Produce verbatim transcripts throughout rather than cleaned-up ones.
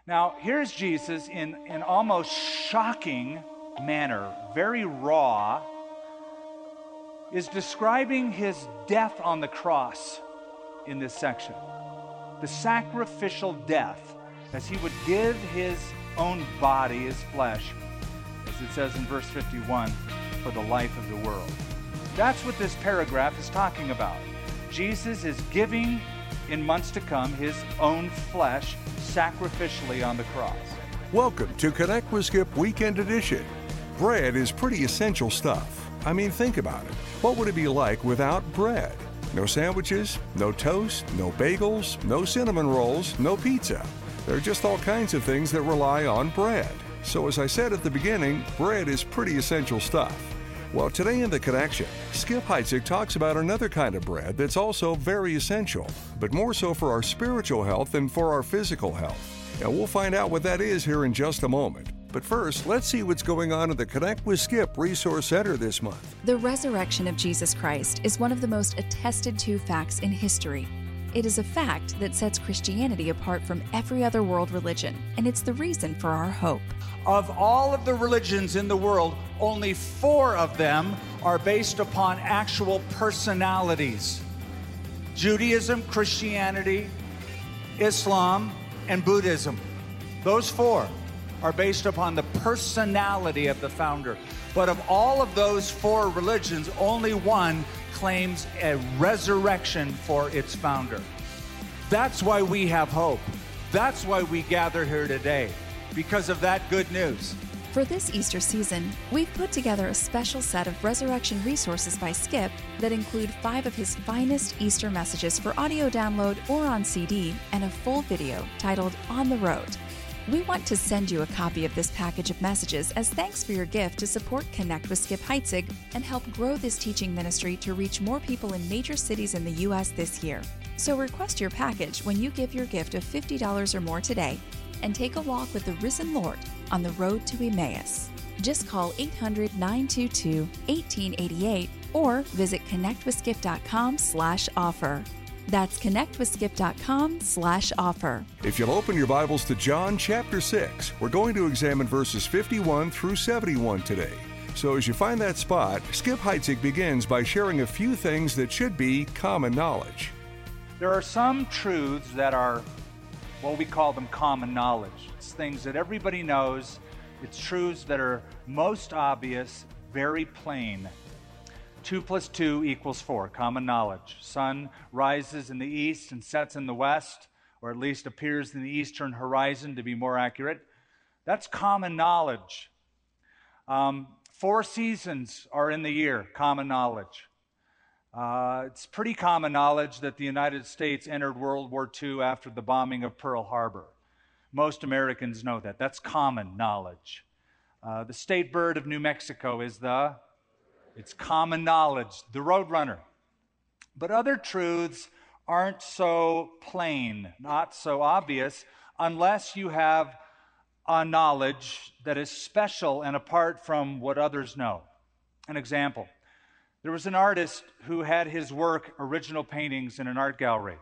Now, here's Jesus in an almost shocking manner, very raw, is describing his death on the cross in this section. The sacrificial death, as he would give his own body, his flesh, as it says in verse fifty-one, for the life of the world. That's what this paragraph is talking about. Jesus is giving, in months to come, his own flesh sacrificially on the cross. Welcome to Connect with Skip Weekend Edition. Bread is pretty essential stuff. I mean, think about it. What would it be like without bread? No sandwiches, no toast, no bagels, no cinnamon rolls, no pizza. There are just all kinds of things that rely on bread. So as I said at the beginning, bread is pretty essential stuff. Well, today in The Connection, Skip Heitzig talks about another kind of bread that's also very essential, but more so for our spiritual health than for our physical health. And we'll find out what that is here in just a moment. But first, let's see what's going on at the Connect with Skip Resource Center this month. The resurrection of Jesus Christ is one of the most attested to facts in history. It is a fact that sets Christianity apart from every other world religion, and it's the reason for our hope. Of all of the religions in the world, only four of them are based upon actual personalities. Judaism, Christianity, Islam, and Buddhism. Those four are based upon the personality of the founder. But of all of those four religions, only one claims a resurrection for its founder. That's why we have hope. That's why we gather here today, because of that good news. For this Easter season, we've put together a special set of resurrection resources by Skip that include five of his finest Easter messages for audio download or on C D and a full video titled On the Road. We want to send you a copy of this package of messages as thanks for your gift to support Connect with Skip Heitzig and help grow this teaching ministry to reach more people in major cities in the U S this year. So request your package when you give your gift of fifty dollars or more today and take a walk with the risen Lord on the road to Emmaus. Just call eight hundred, nine two two, one eight eight eight or visit connectwithskip.com slash offer. That's connectwithskip.com slash offer. If you'll open your Bibles to John chapter six, we're going to examine verses fifty-one through seventy-one today. So as you find that spot, Skip Heitzig begins by sharing a few things that should be common knowledge. There are some truths that are, well, we call them common knowledge. It's things that everybody knows. It's truths that are most obvious, very plain. Two plus two equals four, common knowledge. Sun rises in the east and sets in the west, or at least appears in the eastern horizon to be more accurate. That's common knowledge. Um, four seasons are in the year, common knowledge. Uh, it's pretty common knowledge that the United States entered World War Two after the bombing of Pearl Harbor. Most Americans know that. That's common knowledge. Uh, the state bird of New Mexico is the It's common knowledge, the Roadrunner. But other truths aren't so plain, not so obvious, unless you have a knowledge that is special and apart from what others know. An example, there was an artist who had his work, original paintings, in an art gallery.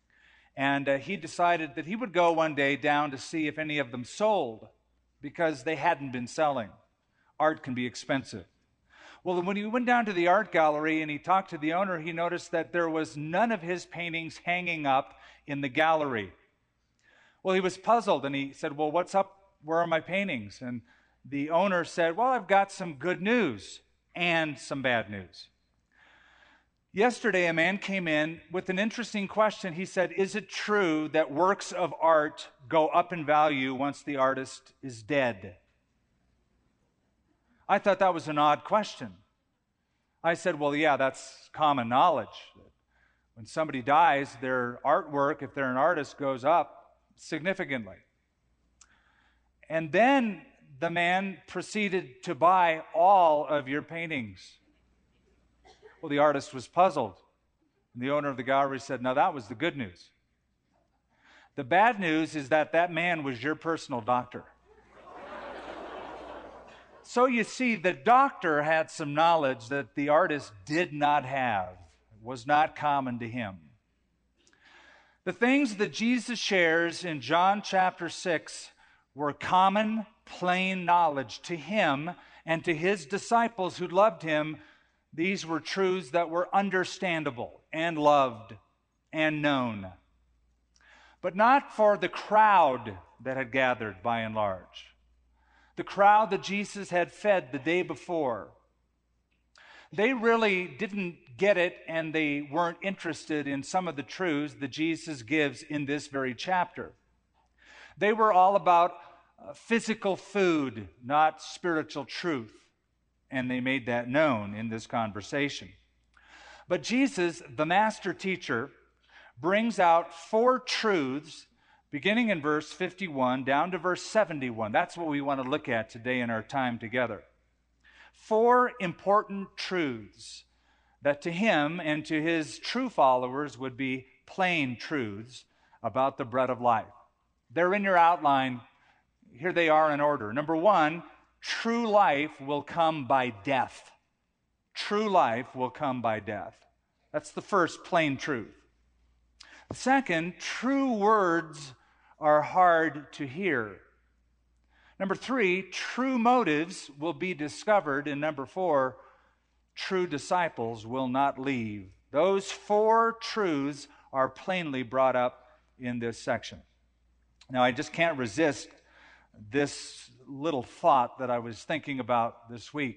And uh, he decided that he would go one day down to see if any of them sold, because they hadn't been selling. Art can be expensive. Well, when he went down to the art gallery and he talked to the owner, he noticed that there was none of his paintings hanging up in the gallery. Well, he was puzzled and he said, well, what's up? Where are my paintings? And the owner said, well, I've got some good news and some bad news. Yesterday, a man came in with an interesting question. He said, is it true that works of art go up in value once the artist is dead? I thought that was an odd question. I said, well, yeah, that's common knowledge. When somebody dies, their artwork, if they're an artist, goes up significantly. And then the man proceeded to buy all of your paintings. Well, the artist was puzzled. And the owner of the gallery said, no, that was the good news. The bad news is that that man was your personal doctor. So you see, the doctor had some knowledge that the artist did not have. It was not common to him. The things that Jesus shares in John chapter six were common, plain knowledge to him and to his disciples who loved him. These were truths that were understandable and loved and known, but not for the crowd that had gathered by and large. The crowd that Jesus had fed the day before, they really didn't get it, and they weren't interested in some of the truths that Jesus gives in this very chapter. They were all about uh, physical food, not spiritual truth, and they made that known in this conversation. But Jesus, the master teacher, brings out four truths beginning in verse fifty-one down to verse seventy-one. That's what we want to look at today in our time together. Four important truths that to him and to his true followers would be plain truths about the bread of life. They're in your outline. Here they are in order. Number one, true life will come by death. True life will come by death. That's the first plain truth. Second, true words are hard to hear. Number three, true motives will be discovered. And number four, true disciples will not leave. Those four truths are plainly brought up in this section. Now, I just can't resist this little thought that I was thinking about this week.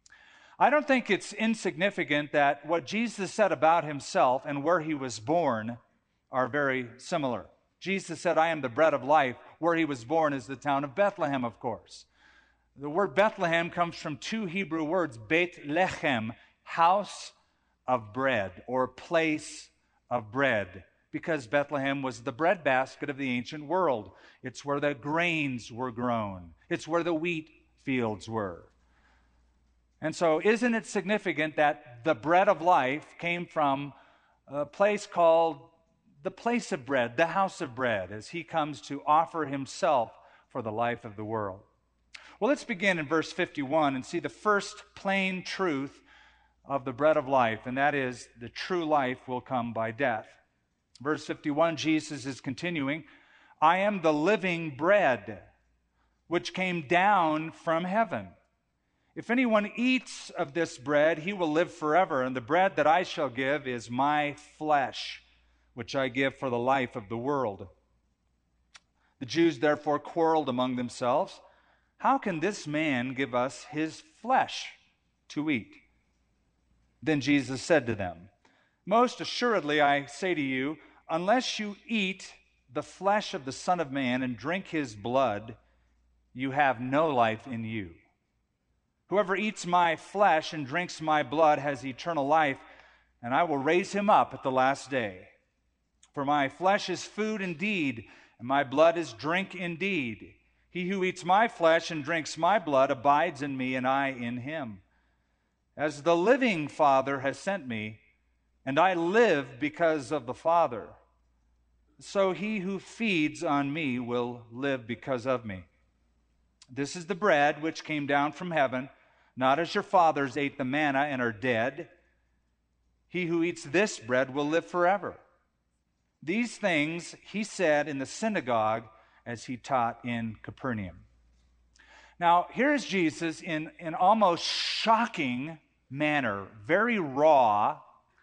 I don't think it's insignificant that what Jesus said about himself and where he was born are very similar. Jesus said, I am the bread of life. Where he was born is the town of Bethlehem, of course. The word Bethlehem comes from two Hebrew words, Beit Lechem, house of bread, or place of bread, because Bethlehem was the breadbasket of the ancient world. It's where the grains were grown. It's where the wheat fields were. And so isn't it significant that the bread of life came from a place called the place of bread, the house of bread, as he comes to offer himself for the life of the world? Well, let's begin in verse fifty-one and see the first plain truth of the bread of life, and that is the true life will come by death. Verse fifty-one, Jesus is continuing, I am the living bread which came down from heaven. If anyone eats of this bread, he will live forever, and the bread that I shall give is my flesh, which I give for the life of the world. The Jews therefore quarreled among themselves, how can this man give us his flesh to eat? Then Jesus said to them, most assuredly I say to you, unless you eat the flesh of the Son of Man and drink his blood, you have no life in you. Whoever eats my flesh and drinks my blood has eternal life, and I will raise him up at the last day. For my flesh is food indeed, and my blood is drink indeed. He who eats my flesh and drinks my blood abides in me, and I in him. As the living Father has sent me, and I live because of the Father, so he who feeds on me will live because of me. This is the bread which came down from heaven, not as your fathers ate the manna and are dead. He who eats this bread will live forever. These things he said in the synagogue as he taught in Capernaum. Now, here's Jesus in an almost shocking manner, very raw,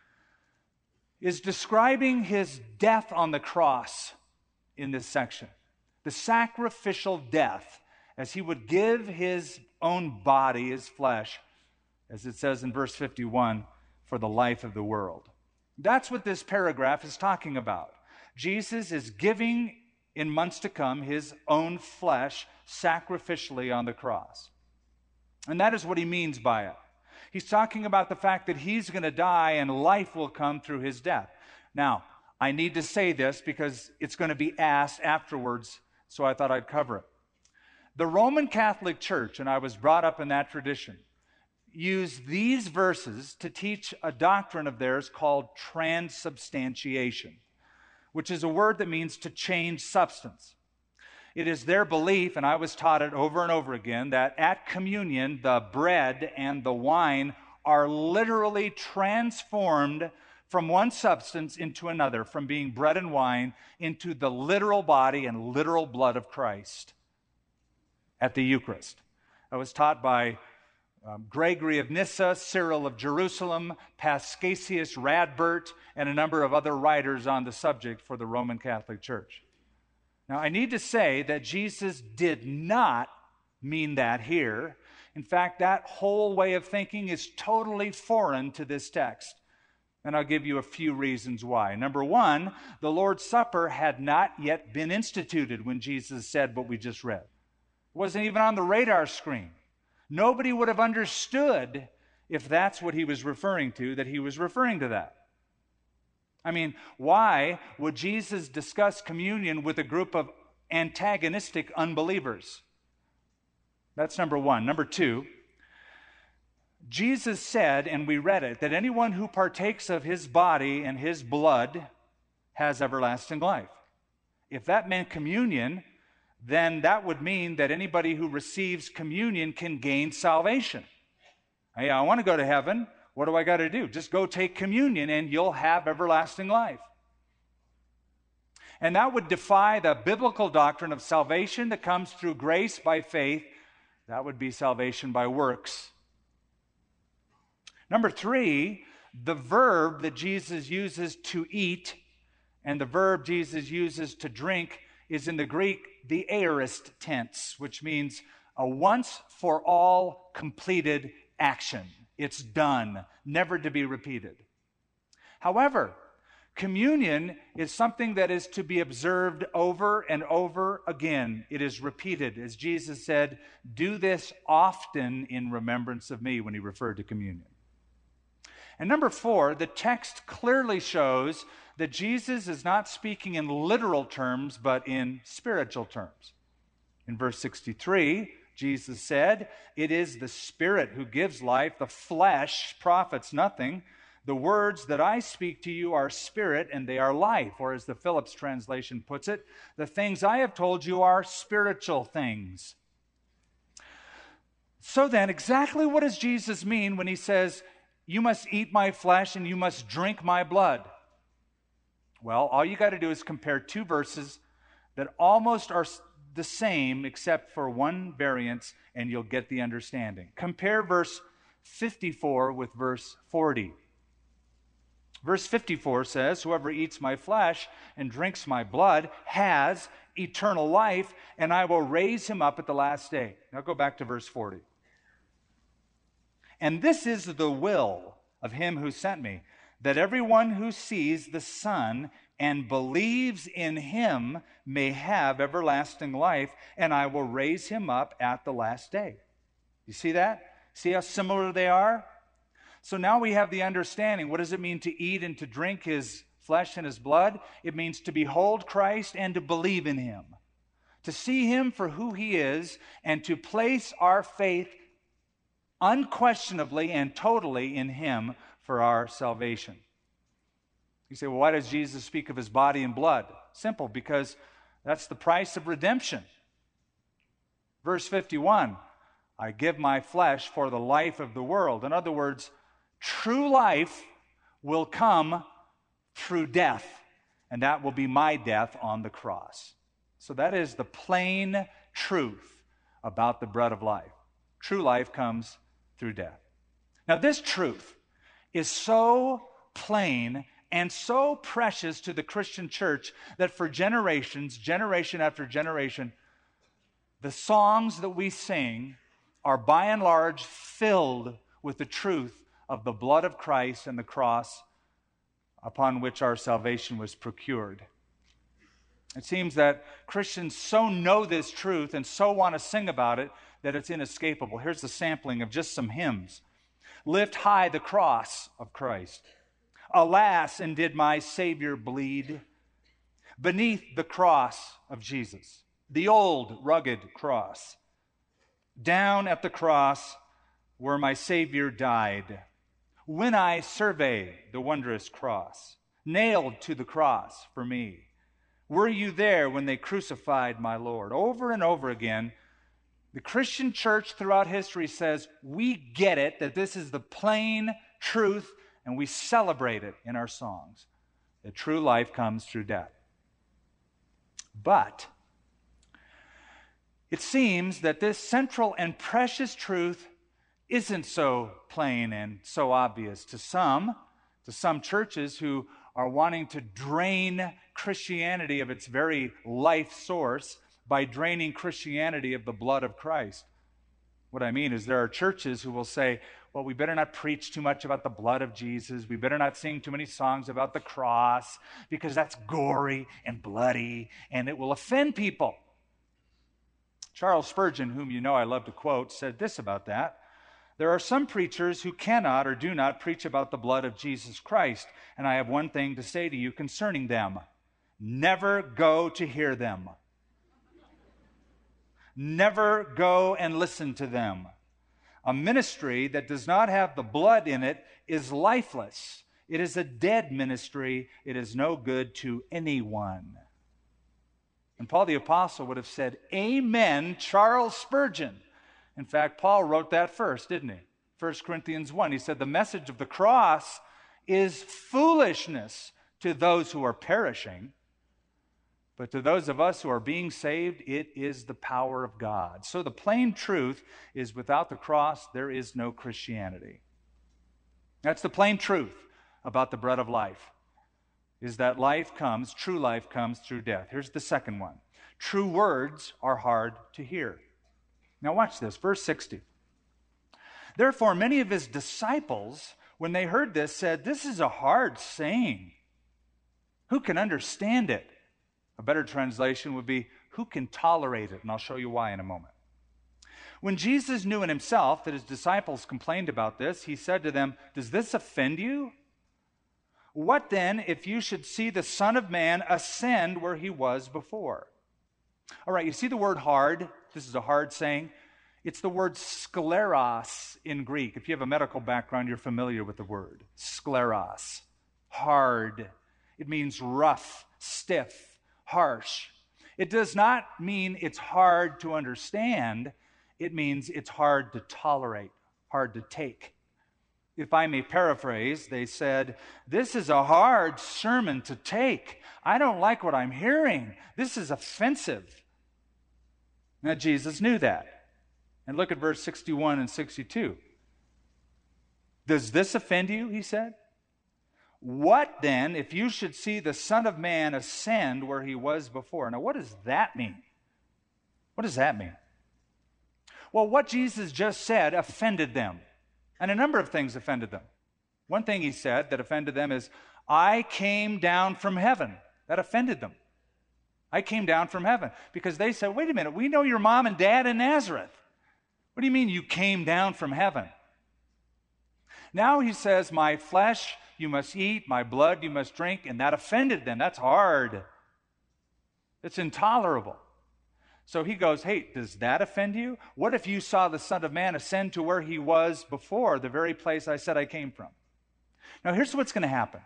is describing his death on the cross in this section. The sacrificial death, as he would give his own body, his flesh, as it says in verse fifty-one, for the life of the world. That's what this paragraph is talking about. Jesus is giving, in months to come, his own flesh sacrificially on the cross. And that is what he means by it. He's talking about the fact that he's going to die and life will come through his death. Now, I need to say this because it's going to be asked afterwards, so I thought I'd cover it. The Roman Catholic Church, and I was brought up in that tradition, use these verses to teach a doctrine of theirs called transubstantiation, which is a word that means to change substance. It is their belief, and I was taught it over and over again, that at communion, the bread and the wine are literally transformed from one substance into another, from being bread and wine into the literal body and literal blood of Christ at the Eucharist. I was taught by um, Gregory of Nyssa, Cyril of Jerusalem, Paschasius Radbert, and a number of other writers on the subject for the Roman Catholic Church. Now, I need to say that Jesus did not mean that here. In fact, that whole way of thinking is totally foreign to this text. And I'll give you a few reasons why. Number one, the Lord's Supper had not yet been instituted when Jesus said what we just read. It wasn't even on the radar screen. Nobody would have understood if that's what he was referring to, that he was referring to that. I mean, why would Jesus discuss communion with a group of antagonistic unbelievers? That's number one. Number two, Jesus said, and we read it, that anyone who partakes of his body and his blood has everlasting life. If that meant communion, then that would mean that anybody who receives communion can gain salvation. Hey, I want to go to heaven. What do I got to do? Just go take communion and you'll have everlasting life. And that would defy the biblical doctrine of salvation that comes through grace by faith. That would be salvation by works. Number three, the verb that Jesus uses to eat and the verb Jesus uses to drink is in the Greek the aorist tense, which means a once-for-all completed action. It's done, never to be repeated. However, communion is something that is to be observed over and over again. It is repeated. As Jesus said, do this often in remembrance of me when he referred to communion. And number four, the text clearly shows that Jesus is not speaking in literal terms, but in spiritual terms. In verse sixty-three, Jesus said, it is the Spirit who gives life, the flesh profits nothing. The words that I speak to you are spirit and they are life. Or as the Phillips translation puts it, the things I have told you are spiritual things. So then, exactly what does Jesus mean when he says, you must eat my flesh and you must drink my blood? Well, all you got to do is compare two verses that almost are the same except for one variance, and you'll get the understanding. Compare verse fifty-four with verse forty. Verse fifty-four says, whoever eats my flesh and drinks my blood has eternal life, and I will raise him up at the last day. Now go back to verse forty. And this is the will of him who sent me, that everyone who sees the Son and believes in him may have everlasting life, and I will raise him up at the last day. You see that? See how similar they are? So now we have the understanding. What does it mean to eat and to drink his flesh and his blood? It means to behold Christ and to believe in him, to see him for who he is, and to place our faith unquestionably and totally in him for our salvation. You say, well, why does Jesus speak of his body and blood? Simple, because that's the price of redemption. Verse fifty-one, I give my flesh for the life of the world. In other words, true life will come through death, and that will be my death on the cross. So that is the plain truth about the bread of life. True life comes through death. Now, this truth is so plain and so precious to the Christian church that for generations, generation after generation, the songs that we sing are by and large filled with the truth of the blood of Christ and the cross upon which our salvation was procured. It seems that Christians so know this truth and so want to sing about it that it's inescapable. Here's a sampling of just some hymns. Lift high the cross of Christ. Alas, and did my Savior bleed? Beneath the cross of Jesus, the old rugged cross. Down at the cross where my Savior died. When I survey the wondrous cross, nailed to the cross for me, were you there when they crucified my Lord? Over and over again, the Christian church throughout history says, we get it, that this is the plain truth and we celebrate it in our songs, that true life comes through death. But it seems that this central and precious truth isn't so plain and so obvious to some, to some churches who are wanting to drain Christianity of its very life source by draining Christianity of the blood of Christ. What I mean is there are churches who will say, well, we better not preach too much about the blood of Jesus. We better not sing too many songs about the cross because that's gory and bloody and it will offend people. Charles Spurgeon, whom you know I love to quote, said this about that. There are some preachers who cannot or do not preach about the blood of Jesus Christ, and I have one thing to say to you concerning them. Never go to hear them. Never go and listen to them. A ministry that does not have the blood in it is lifeless. It is a dead ministry. It is no good to anyone. And Paul the Apostle would have said, Amen, Charles Spurgeon. In fact, Paul wrote that first, didn't he? First Corinthians one. He said, the message of the cross is foolishness to those who are perishing. But to those of us who are being saved, it is the power of God. So the plain truth is without the cross, there is no Christianity. That's the plain truth about the bread of life, is that life comes, true life comes through death. Here's the second one. True words are hard to hear. Now watch this, verse sixty. Therefore, many of his disciples, when they heard this, said, this is a hard saying. Who can understand it? A better translation would be, who can tolerate it? And I'll show you why in a moment. When Jesus knew in himself that his disciples complained about this, he said to them, does this offend you? What then if you should see the Son of Man ascend where he was before? All right, you see the word hard? This is a hard saying. It's the word skleros in Greek. If you have a medical background, you're familiar with the word. Skleros. Hard. It means rough, stiff, harsh. It does not mean it's hard to understand. It means it's hard to tolerate, hard to take. If I may paraphrase, they said, this is a hard sermon to take. I don't like what I'm hearing. This is offensive. Now, Jesus knew that. And look at verse sixty-one and sixty-two. Does this offend you, he said? What then if you should see the Son of Man ascend where he was before? Now, what does that mean? What does that mean? Well, what Jesus just said offended them. And a number of things offended them. One thing he said that offended them is, I came down from heaven. That offended them. I came down from heaven. Because they said, wait a minute, we know your mom and dad in Nazareth. What do you mean you came down from heaven? Now he says, my flesh you must eat, my blood you must drink, and that offended them. That's hard. It's intolerable. So he goes, hey, does that offend you? What if you saw the Son of Man ascend to where he was before, the very place I said I came from? Now here's what's going to happen.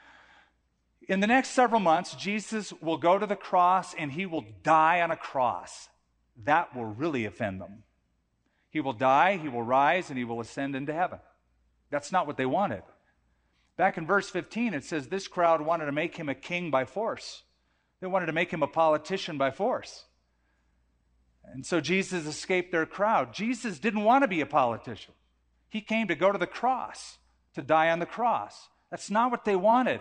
In the next several months, Jesus will go to the cross and he will die on a cross. That will really offend them. He will die, he will rise, and he will ascend into heaven. That's not what they wanted. Back in verse fifteen, it says this crowd wanted to make him a king by force. They wanted to make him a politician by force. And so Jesus escaped their crowd. Jesus didn't want to be a politician. He came to go to the cross, to die on the cross. That's not what they wanted.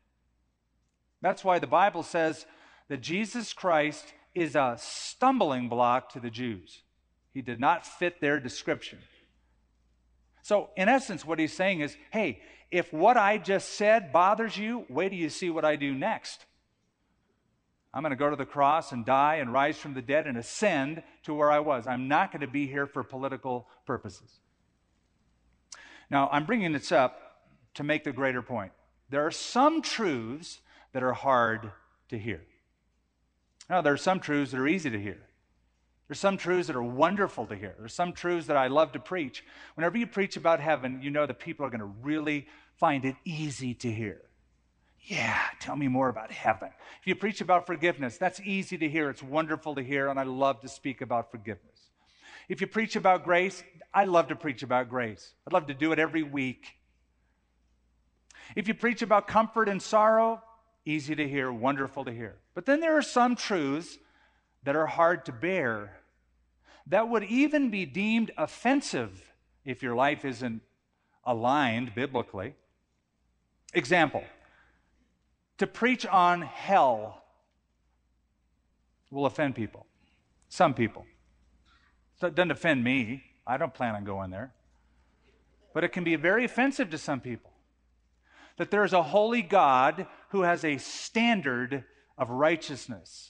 That's why the Bible says that Jesus Christ is a stumbling block to the Jews. He did not fit their description. So, in essence, what he's saying is, hey, if what I just said bothers you, wait till you see what I do next. I'm going to go to the cross and die and rise from the dead and ascend to where I was. I'm not going to be here for political purposes. Now, I'm bringing this up to make the greater point. There are some truths that are hard to hear. Now, there are some truths that are easy to hear. There's some truths that are wonderful to hear. There's some truths that I love to preach. Whenever you preach about heaven, you know that people are going to really find it easy to hear. Yeah, tell me more about heaven. If you preach about forgiveness, that's easy to hear. It's wonderful to hear, and I love to speak about forgiveness. If you preach about grace, I love to preach about grace. I'd love to do it every week. If you preach about comfort and sorrow, easy to hear, wonderful to hear. But then there are some truths that are hard to bear, that would even be deemed offensive if your life isn't aligned biblically. Example, to preach on hell will offend people, some people. So it doesn't offend me. I don't plan on going there. But it can be very offensive to some people. That there is a holy God who has a standard of righteousness.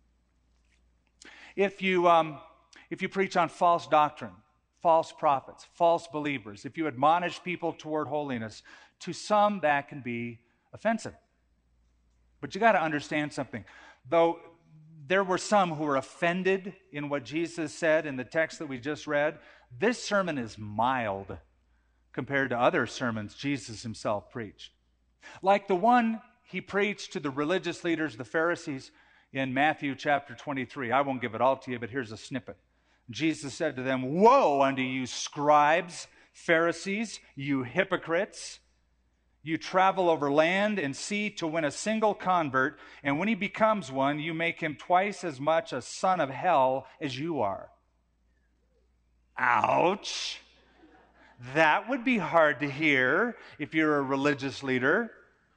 If you, um, if you preach on false doctrine, false prophets, false believers, if you admonish people toward holiness, to some that can be offensive. But you got to understand something. Though there were some who were offended in what Jesus said in the text that we just read, this sermon is mild compared to other sermons Jesus himself preached. Like the one he preached to the religious leaders, the Pharisees, in Matthew chapter twenty-three. I won't give it all to you, but here's a snippet. Jesus said to them, "Woe unto you, scribes, Pharisees, you hypocrites! You travel over land and sea to win a single convert, and when he becomes one, you make him twice as much a son of hell as you are." Ouch! That would be hard to hear if you're a religious leader.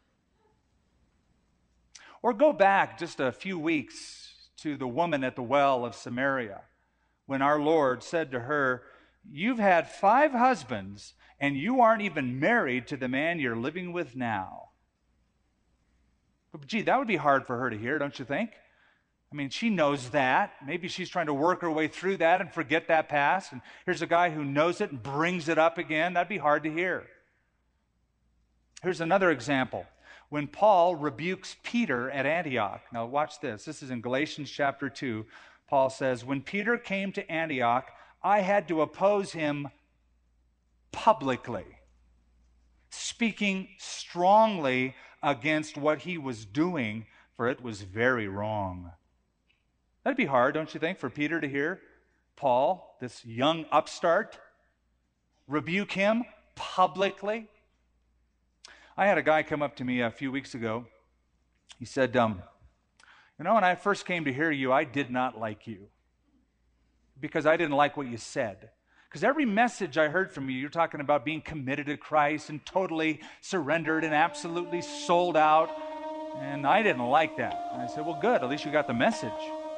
Or go back just a few weeks to the woman at the well of Samaria, when our Lord said to her, "You've had five husbands, and you aren't even married to the man you're living with now." But gee, that would be hard for her to hear, don't you think? I mean, she knows that. Maybe she's trying to work her way through that and forget that past. And here's a guy who knows it and brings it up again. That'd be hard to hear. Here's another example. When Paul rebukes Peter at Antioch. Now watch this. This is in Galatians chapter two. Paul says, "When Peter came to Antioch, I had to oppose him publicly, speaking strongly against what he was doing, for it was very wrong." That'd be hard, don't you think, for Peter to hear Paul, this young upstart, rebuke him publicly? I had a guy come up to me a few weeks ago. He said, um, you know, when I first came to hear you, I did not like you because I didn't like what you said. Because every message I heard from you, you're talking about being committed to Christ and totally surrendered and absolutely sold out, and I didn't like that. And I said, well, good, at least you got the message.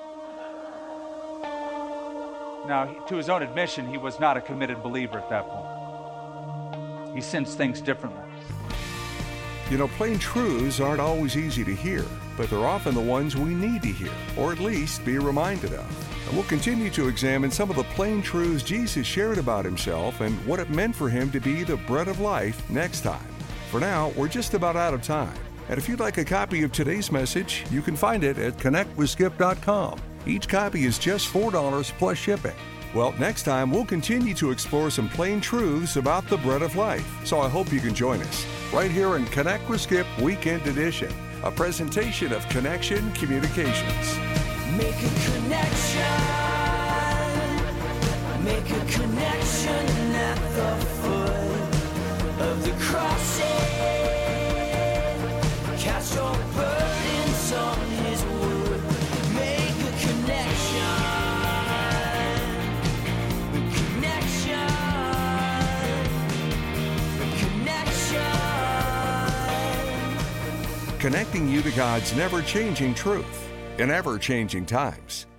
Now, he, to his own admission, he was not a committed believer at that point. He sensed things differently. You know, plain truths aren't always easy to hear, but they're often the ones we need to hear, or at least be reminded of. And we'll continue to examine some of the plain truths Jesus shared about himself and what it meant for him to be the bread of life next time. For now, we're just about out of time. And if you'd like a copy of today's message, you can find it at connect with skip dot com. Each copy is just four dollars plus shipping. Well, next time we'll continue to explore some plain truths about the bread of life. So I hope you can join us right here in Connect with Skip Weekend Edition, a presentation of Connection Communications. Make a connection. Make a connection at the foot of the cross. Cast your burdens on his wood. Make a connection. Connection. Connection. Connecting you to God's never-changing truth in ever-changing times.